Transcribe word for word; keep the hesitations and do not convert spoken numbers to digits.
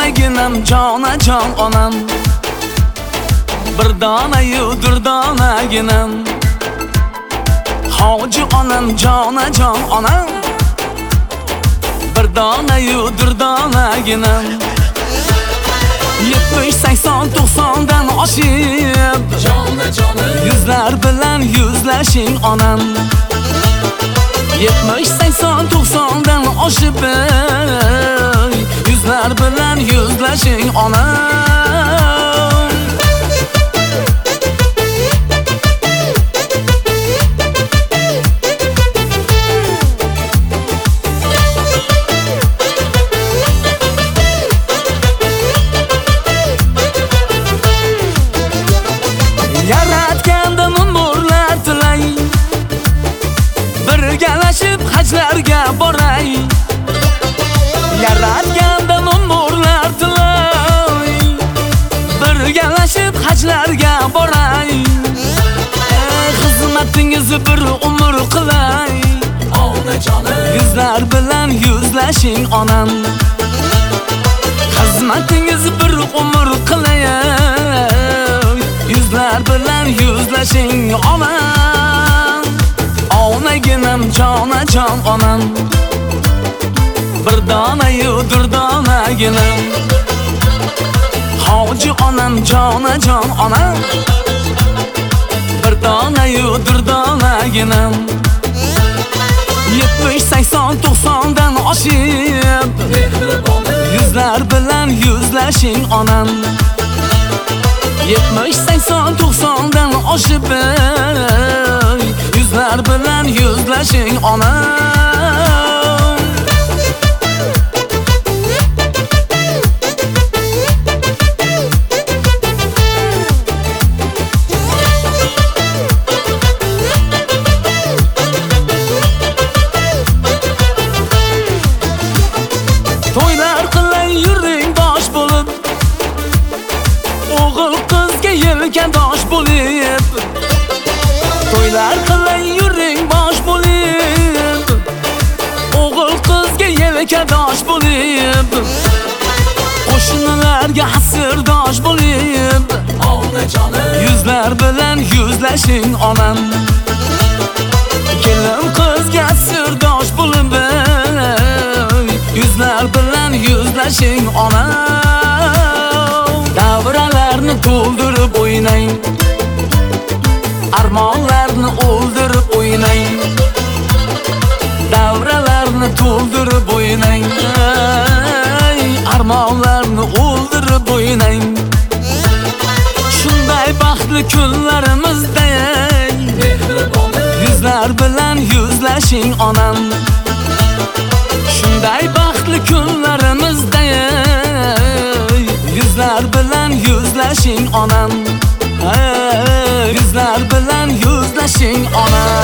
onaginam jonajon onam bir dona-yu durdonaginam hoji onam jonajon onam bir dona-yu durdonaginam yetmish sakson to'qsondan oshib yuzlar bilan yuzlashing onam yetmish sakson to'qsondan oshib yuzlar bilan yuzlashing onam yaratgandim umrlar tilay birgalashib hajlarga boray yaratgandim umrlar tilay birgalashib hajlarga boray xizmatingizni bir umr qilay onajonim yuzlar bilan yuzlashing onam xizmatingizni bir umr qilay yuzlar bilan yuzlashing onam onaginam jonajon onam bir dona-yu durdonaginam hoji onam jonajon onam bir dona-yu durdonaginam yetmish sakson to'qsondan oshib yuzlar bilan yuzlashing onam yetmish sakson to'qsondan oshib yuzlar bilan yuzlashing onam to'ylar qilay yuring bosh bo'lib o'g'il qizga yelkadosh bo'lib to'ylar qilay yuring bosh bo'lib o'g'il qizga yelkadosh bo'lib qo'shnilarga hasrdosh bo'lib onajonim yuzlar bilan yuzlashing onam kelin qizga sirdosh bo'lib yuzlar bilan yuzlashing onam davralarni to'ldirib o'ynang armonlarni o'ldirib o'ynang davralarni to'ldirib o'ynang armonlarni o'ldirib o'ynang shunday baxtli kunlarimizda yuzlar bilan yuzlashing onam shunday baxtli kunlarimizda yuzlar bilan yuzlashing onam yuzlar bilan yuzlashing onam